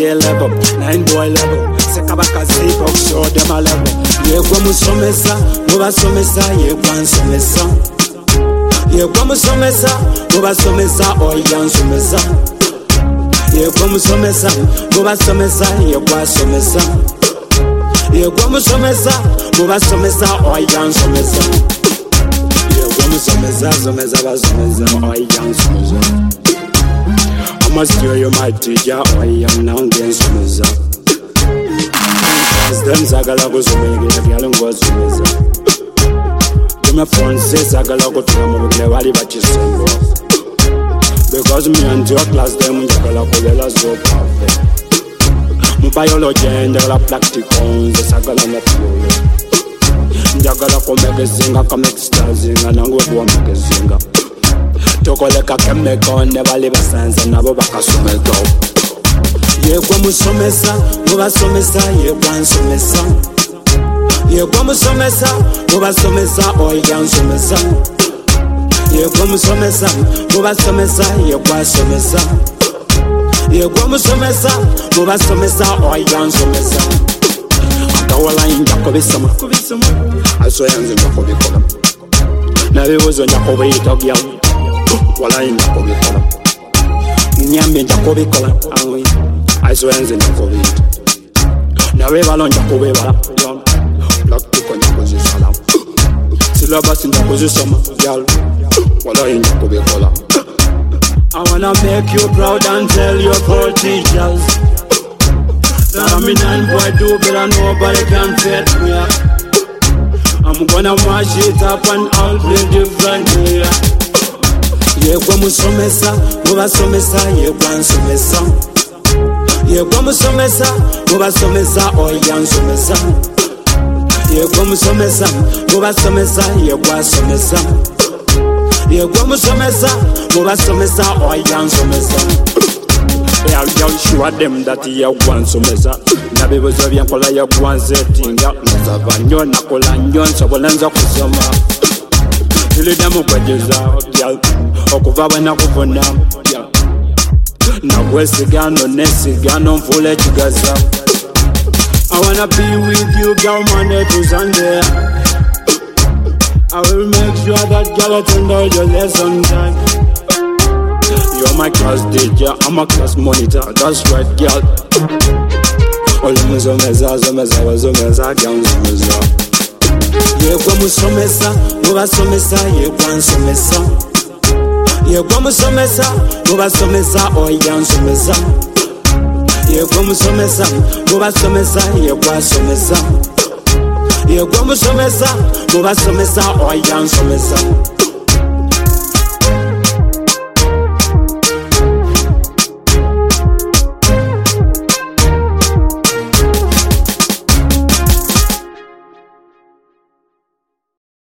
J level, 9 boy level. Sekabaka zipo show them a level. Yekwa musomesa, muba somesa, yekwa nsomesa. Yekwa musomesa, muba somesa, oya nsomesa. Yekwa musomesa, muba somesa, yekwa somesa. Yekwa musomesa, muba somesa, oya nsomesa. Yekwa musomesa, somesa, basomesa, oya nsomesa. I must hear you my teacher, oya nsomesa. Them sagala go so many gyal ngo somesa. My phone says sagala go to them with wali bachisembo. Because me and your class them sagala go vela so perfect. My biology and the practicals sagala na pure. Sagala ko make zinga ka make stars zinga nango ko make zinga. Tokoleka kemeko never live sense nabo bakasomeka. Yekwa musomesa, muba somesa, yekwa nsomesa. Yekwa musomesa, muba somesa, oya nsomesa. Yekwa musomesa, muba somesa, yekwa somesa. Yekwa musomesa, muba somesa, oya nsomesa. Akawala inja kubisoma, aso yanze kubikola. Nabibuzo nyakubiyita bya. Wala inja kubikola. Nyambe nja kubikola, awi. Aso yanze kubiyita. Nawe balonja kubebala. Black people nja kuzisala. Silabasi nja kuzisoma, gyal. Wala inja kubikola. I wanna make you proud and tell your poor teachers that I'm in and boy do better, nobody can fit me. I'm gonna mash it up and I'll play different here. Yekwa musomesa, muba somesa, yekwa nsomesa. Yekwa musomesa, muba somesa, oya nsomesa. Yekwa musomesa, muba somesa, yekwa somesa. Yekwa musomesa, muba somesa, oya nsomesa. Y'all show them that you want somesa. Nabibuzo byankola ya gwanze tinga. Nazava nyo nakola nyo nsobolenza kusoma. Tuli demu kwejeza y'all. Okuva bwena kuvuna y'all. Nagwesigano nesigano mfule chigaza. I wanna be with you girl Monday to Sunday. I will make sure that girl attend all your lesson time. You're my class teacher, I'm a class monitor, that's right, girl. Olumuzomeza, zomeza, zomeza, gyanzomeza. Yekwa musomesa, muba somesa, yekwa nsomesa. Yekwa musomesa, muba somesa, oya nsomesa. Yekwa musomesa, muba somesa, yekwa somesa. Yekwa musomesa, muba somesa, oya nsomesa.